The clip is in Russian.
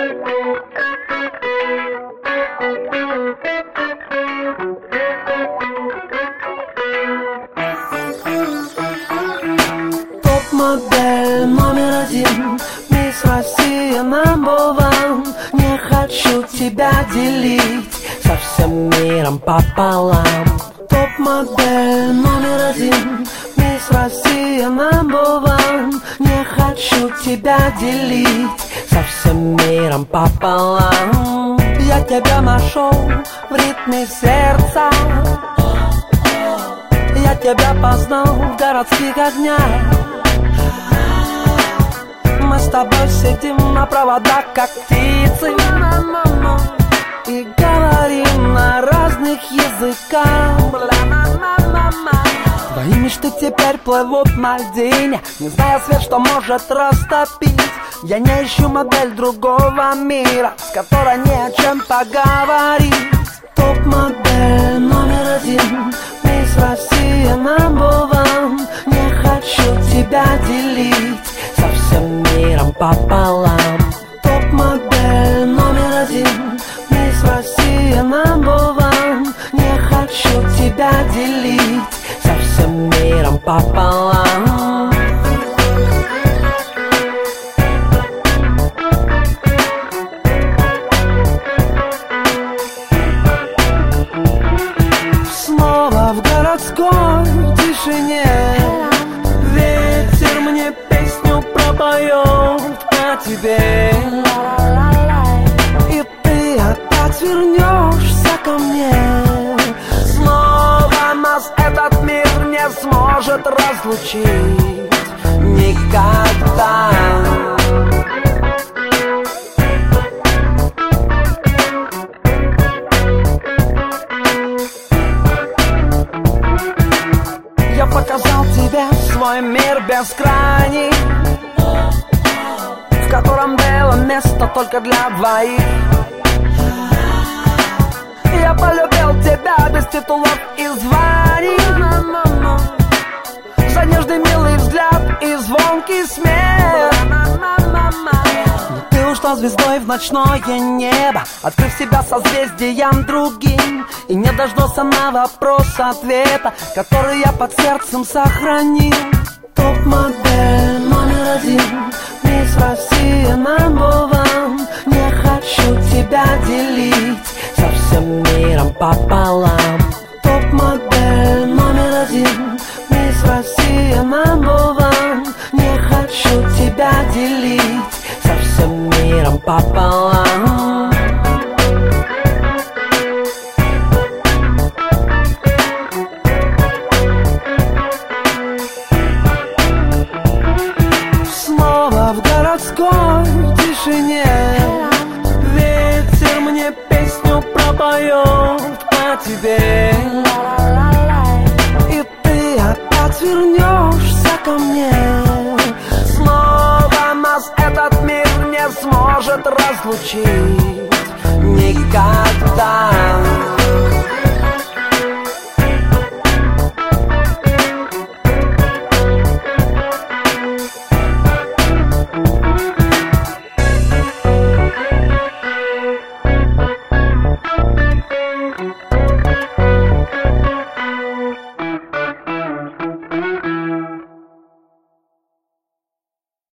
Топ-модель номер один, мисс Россия number one. Не хочу тебя делить со всем миром пополам. Топ-модель номер один, мисс Россия number one. Не хочу тебя делить со всем миром пополам. Я тебя нашел в ритме сердца, я тебя познал в городских огнях. Мы с тобой сидим на проводах, как птицы, и говорим на разных языках. Твои мечты теперь плывут на льдине, не зная свет, что может растопить. Я не ищу модель другого мира, с которой не о чем поговорить. Топ-модель номер один, мисс Россия number one. Не хочу тебя делить со всем миром пополам. Топ-модель номер один, мисс Россия number one. Не хочу тебя делить со всем миром пополам. Снова в городской тишине ветер мне песню пропоет о тебе, и ты опять вернешься ко мне. Снова нас этот мир не сможет разлучить никогда. Я показал тебе свой мир бескрайний, в котором было место только для двоих. Я полюбил тебя без титулов и званий, за нежный милый взгляд и звонкий смех. Но ты ушла звездой в ночное небо, открыв себя созвездием другим, и не дождался на вопрос ответа, который я под сердцем сохранил. Топ-модель номер один, мисс Россия number one. Не хочу тебя делить со всем миром пополам. Топ-модель номер один, мисс Россия number one. Не хочу тебя делить со всем миром пополам. Снова в городской тишине ветер мне песню пропоет о тебе, и ты опять вернешься ко мне. Снова нас этот мир не сможет разлучить никогда.